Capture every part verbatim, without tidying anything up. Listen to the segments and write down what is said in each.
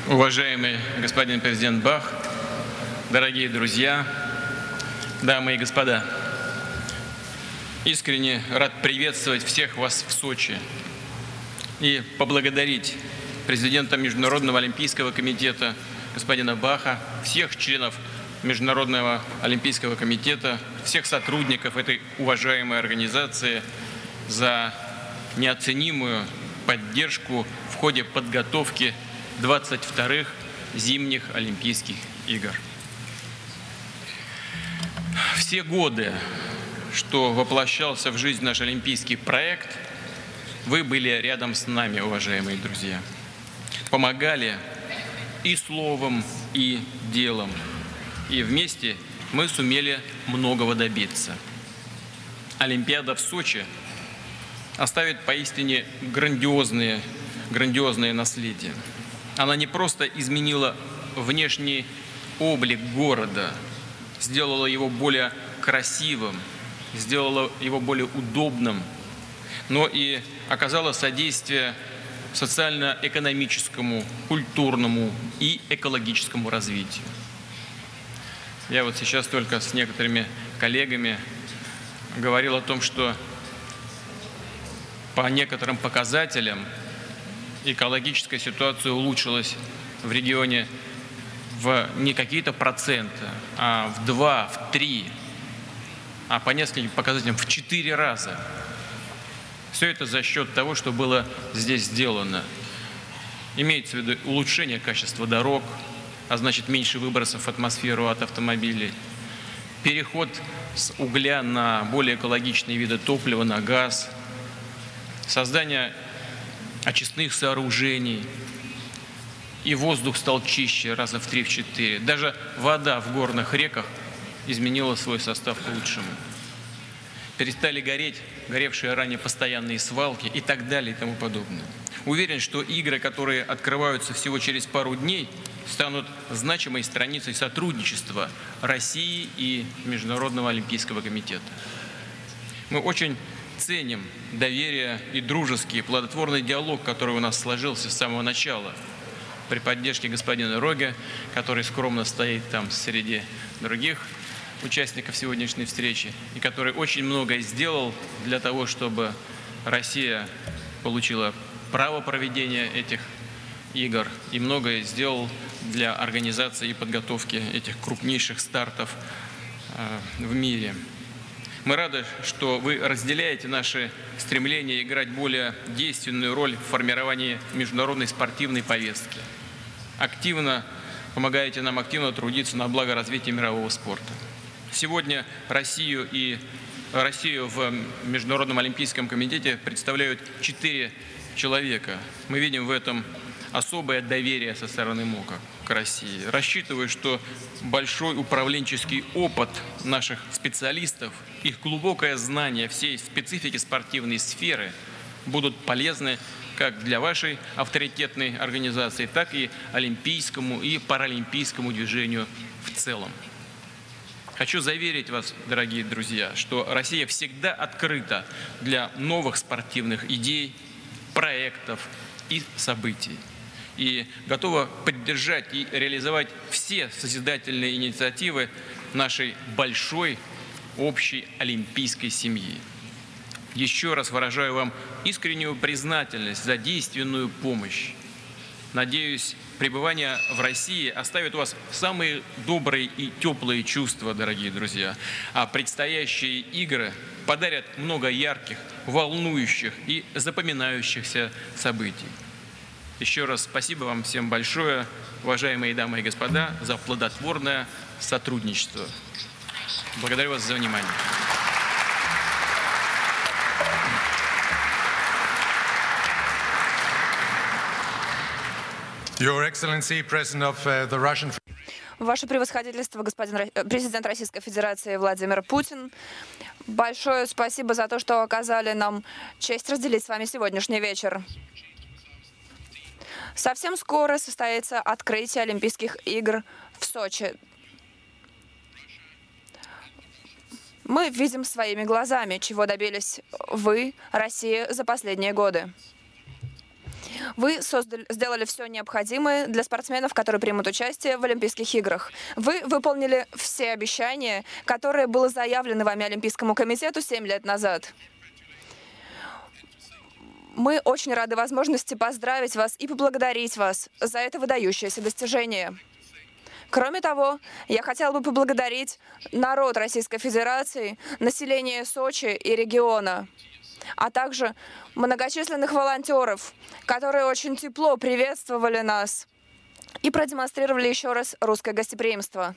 Уважаемый господин президент Бах, дорогие друзья, дамы и господа, искренне рад приветствовать всех вас в Сочи и поблагодарить президента Международного олимпийского комитета господина Баха, всех членов Международного олимпийского комитета, всех сотрудников этой уважаемой организации за неоценимую поддержку в ходе подготовки двадцать вторых зимних Олимпийских игр. Все годы, что воплощался в жизнь наш олимпийский проект, вы были рядом с нами, уважаемые друзья. Помогали и словом, и делом. И вместе мы сумели многого добиться. Олимпиада в Сочи оставит поистине грандиозные, грандиозное наследие. Она не просто изменила внешний облик города, сделала его более красивым, сделала его более удобным, но и оказала содействие социально-экономическому, культурному и экологическому развитию. Я вот сейчас только с некоторыми коллегами говорил о том, что по некоторым показателям экологическая ситуация улучшилась в регионе в не какие-то проценты, а в два, в три, а по нескольким показателям в четыре раза. Все это за счет того, что было здесь сделано. Имеется в виду улучшение качества дорог, а значит меньше выбросов в атмосферу от автомобилей, переход с угля на более экологичные виды топлива, на газ, создание очистных сооружений, и воздух стал чище раза в три-четыре. Даже вода в горных реках изменила свой состав к лучшему. Перестали гореть горевшие ранее постоянные свалки и так далее и тому подобное. Уверен, что игры, которые открываются всего через пару дней, станут значимой страницей сотрудничества России и Международного олимпийского комитета. Мы очень ценим доверие и дружеский, плодотворный диалог, который у нас сложился с самого начала, при поддержке господина Роге, который скромно стоит там среди других участников сегодняшней встречи, и который очень многое сделал для того, чтобы Россия получила право проведения этих игр, и многое сделал для организации и подготовки этих крупнейших стартов в мире. Мы рады, что вы разделяете наши стремления играть более действенную роль в формировании международной спортивной повестки. Активно помогаете нам активно трудиться на благо развития мирового спорта. Сегодня Россию и Россию в Международном олимпийском комитете представляют четыре человека. Мы видим в этом особое доверие со стороны МОКа к России. Рассчитываю, что большой управленческий опыт наших специалистов, их глубокое знание всей специфики спортивной сферы будут полезны как для вашей авторитетной организации, так и олимпийскому и паралимпийскому движению в целом. Хочу заверить вас, дорогие друзья, что Россия всегда открыта для новых спортивных идей, проектов и событий, и готова поддержать и реализовать все созидательные инициативы нашей большой общей олимпийской семьи. Еще раз выражаю вам искреннюю признательность за действенную помощь. Надеюсь, пребывание в России оставит у вас самые добрые и теплые чувства, дорогие друзья, а предстоящие игры подарят много ярких, волнующих и запоминающихся событий. Еще раз спасибо вам всем большое, уважаемые дамы и господа, за плодотворное сотрудничество. Благодарю вас за внимание. Your Excellency, President of uh, the Russian... Ваше превосходительство, господин президент Российской Федерации Владимир Путин, большое спасибо за то, что оказали нам честь разделить с вами сегодняшний вечер. Совсем скоро состоится открытие Олимпийских игр в Сочи. Мы видим своими глазами, чего добились вы, Россия, за последние годы. Вы создали, сделали все необходимое для спортсменов, которые примут участие в Олимпийских играх. Вы выполнили все обещания, которые были заявлены вами Олимпийскому комитету семь лет назад. Мы очень рады возможности поздравить вас и поблагодарить вас за это выдающееся достижение. Кроме того, я хотела бы поблагодарить народ Российской Федерации, население Сочи и региона, а также многочисленных волонтеров, которые очень тепло приветствовали нас и продемонстрировали еще раз русское гостеприимство.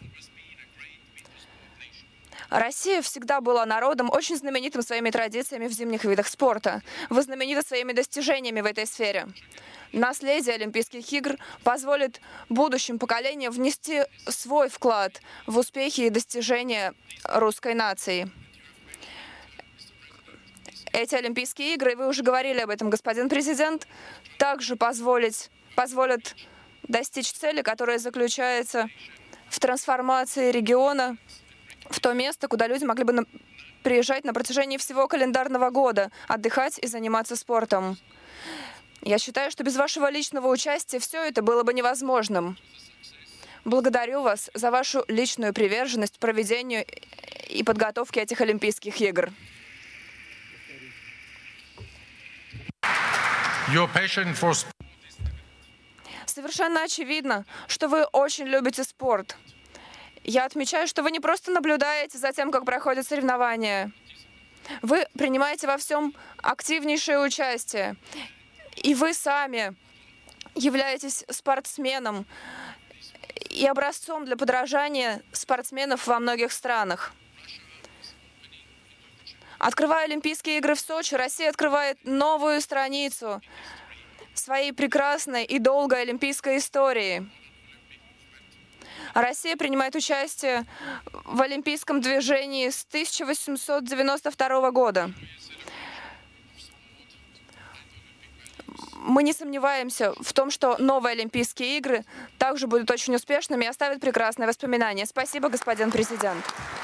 Россия всегда была народом, очень знаменитым своими традициями в зимних видах спорта. Вы знамениты своими достижениями в этой сфере. Наследие Олимпийских игр позволит будущим поколениям внести свой вклад в успехи и достижения русской нации. Эти Олимпийские игры, вы уже говорили об этом, господин президент, также позволить, позволят достичь цели, которая заключается в трансформации региона в то место, куда люди могли бы на... приезжать на протяжении всего календарного года, отдыхать и заниматься спортом. Я считаю, что без вашего личного участия все это было бы невозможным. Благодарю вас за вашу личную приверженность проведению и подготовке этих Олимпийских игр. Your passion for... Совершенно очевидно, что вы очень любите спорт. Я отмечаю, что вы не просто наблюдаете за тем, как проходят соревнования. Вы принимаете во всем активнейшее участие. И вы сами являетесь спортсменом и образцом для подражания спортсменов во многих странах. Открывая Олимпийские игры в Сочи, Россия открывает новую страницу своей прекрасной и долгой олимпийской истории. Россия принимает участие в олимпийском движении с тысяча восемьсот девяносто второго года. Мы не сомневаемся в том, что новые Олимпийские игры также будут очень успешными и оставят прекрасные воспоминания. Спасибо, господин президент.